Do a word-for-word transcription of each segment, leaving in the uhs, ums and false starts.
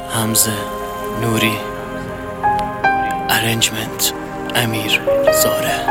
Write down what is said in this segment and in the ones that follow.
حمزه نوری، ارنجمنت امیر زاره.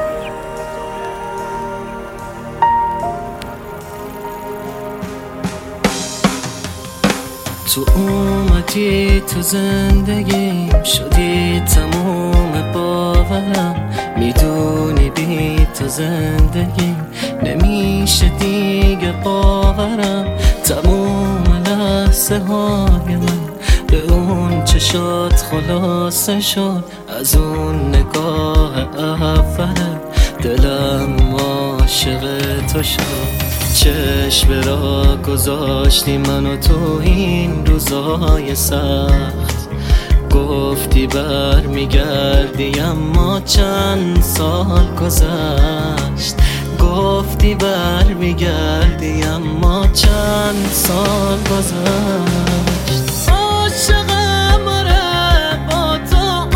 تو اومدی تو زندگیم، شدی تموم باورم. میدونی بی تو زندگیم نمیشه دیگه باورم. تموم لحظه های من به اون چشات خلاصه شد. از اون نگاه اولم دلم عاشق تو شد. چشم را گذاشتی منو تو این روزای سخت. گفتی بر میگردی اما چند سال گذشت. گفتی بر میگردی اما چند سال گذشت. عاشقم آره با تو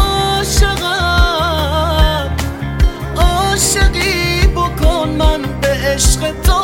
عاشقم. عاشقی بکن من به عشق تو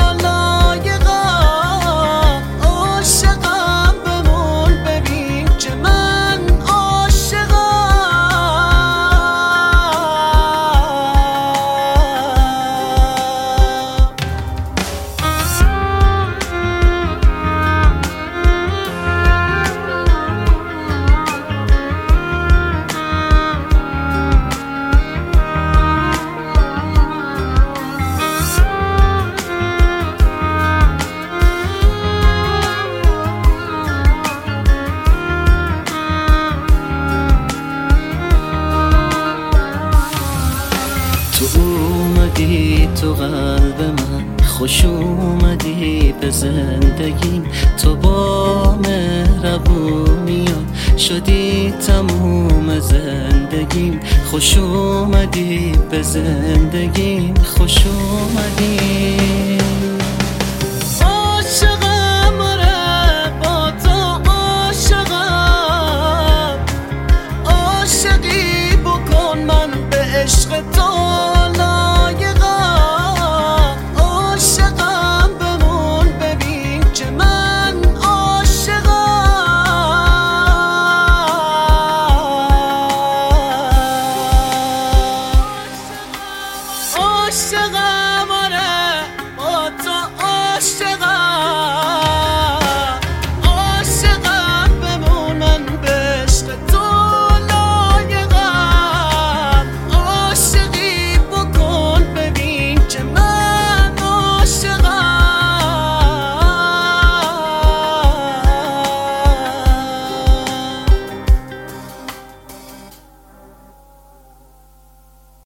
تو اومدی تو قلب من، خوش اومدی به زندگیم. تو با مهربونیات شدی تموم زندگیم. خوش اومدی به زندگیم، خوش اومدی.